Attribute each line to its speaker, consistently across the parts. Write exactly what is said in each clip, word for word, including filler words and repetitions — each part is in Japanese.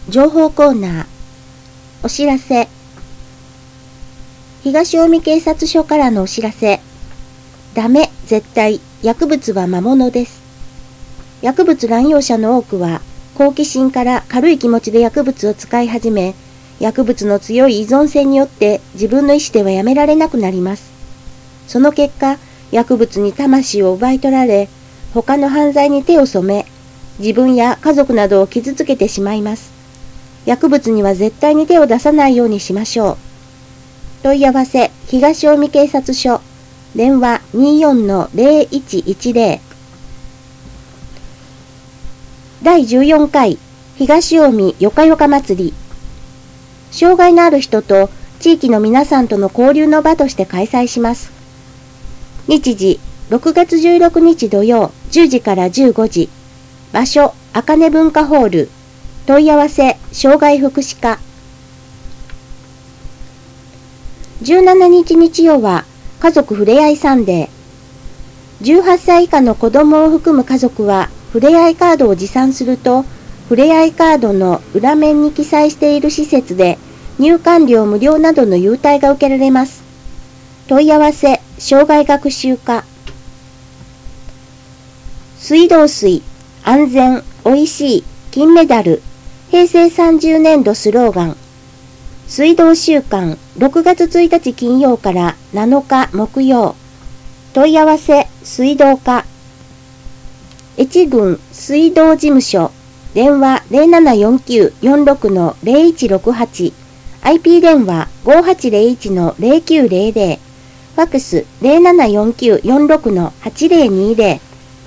Speaker 1: 情報コーナー。お知らせ。東近江警察署からのお知らせ。ダメ、絶対、薬物は魔物です。薬物乱用者の多くは、好奇心から軽い気持ちで薬物を使い始め、薬物の強い依存性によって自分の意思ではやめられなくなります。その結果、薬物に魂を奪い取られ、他の犯罪に手を染め、自分や家族などを傷つけてしまいます。薬物には絶対に手を出さないようにしましょう。問い合わせ、東近江警察署、電話 にじゅうよんのゼロいちいちゼロ。だいじゅうよんかい、東近江よかよか祭り。障害のある人と地域の皆さんとの交流の場として開催します。日時、ろくがつじゅうろくにち土曜、じゅうじからじゅうごじ。場所、あかね文化ホール。問い合わせ、障害福祉課。じゅうしちにち日曜は、家族ふれあいサンデー。じゅうはっさい以下の子供を含む家族は、ふれあいカードを持参すると、ふれあいカードの裏面に記載している施設で、入館料無料などの優待が受けられます。問い合わせ、障害学習課。水道水、安全、おいしい、金メダル。へいせいさんじゅうねんどスローガン。水道週間、ろくがつついたち金曜からなのか木曜。問い合わせ、水道課。越郡水道事務所。電話 ゼロななよんきゅうよんろくのゼロいちろくはち。アイピー 電話 ごーはちゼロいちのゼロきゅうゼロゼロ。ファックス ゼロななよんきゅうよんろくのはちゼロにゼロ。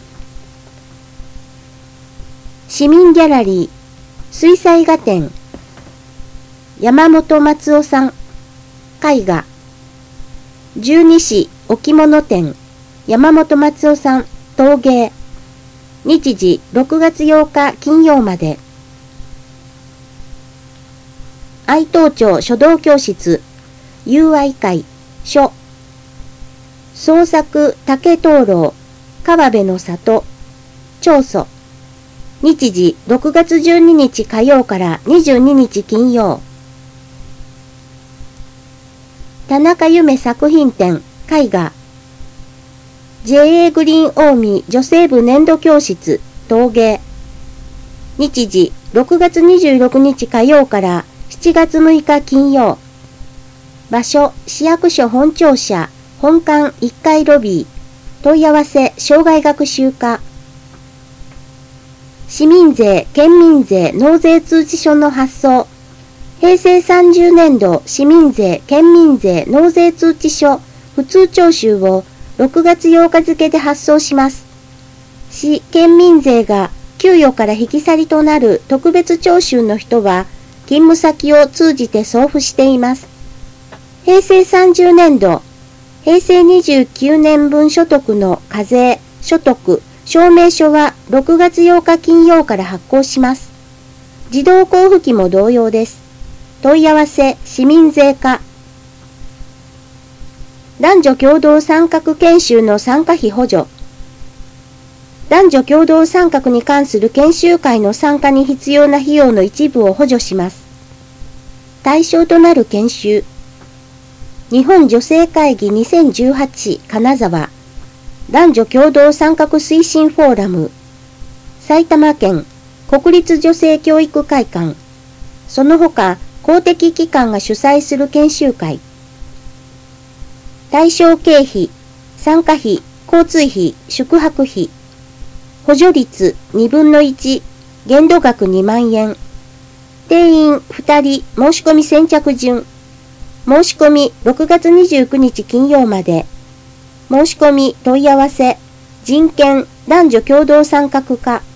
Speaker 1: 市民ギャラリー。水彩画展。山本松夫さん。絵画。十二市置物展。山本松夫さん。陶芸。日時ろくがつようか金曜まで。愛東町書道教室。友愛会。書。創作竹灯籠。川辺の里。長祖。日時ろくがつじゅうににち火曜からにじゅうににち金曜。田中夢作品展絵画。ジェーエー グリーン近江女性部年度教室陶芸。日時ろくがつにじゅうろくにち火曜からしちがつむいか金曜。場所市役所本庁舎本館いっかいロビー。問い合わせ障害学習課。市民税、県民税、納税通知書の発送。へいせいさんじゅうねんど市民税、県民税、納税通知書、普通徴収をろくがつようか付で発送します。市、県民税が給与から引き去りとなる特別徴収の人は、勤務先を通じて送付しています。へいせいさんじゅうねんど、へいせいにじゅうきゅうねんぶん所得の課税、所得、証明書はろくがつようか金曜から発行します。自動交付機も同様です。問い合わせ、市民税課。男女共同参画研修の参加費補助。男女共同参画に関する研修会の参加に必要な費用の一部を補助します。対象となる研修。日本女性会議にせんじゅうはち金沢。男女共同参画推進フォーラム。埼玉県国立女性教育会館。その他、公的機関が主催する研修会。対象経費、参加費、交通費、宿泊費。補助率にぶんのいち、限度額にまんえん。定員ふたり、申し込み先着順。申し込みろくがつにじゅうくにち金曜まで。申し込み問い合わせ、人権男女共同参画課。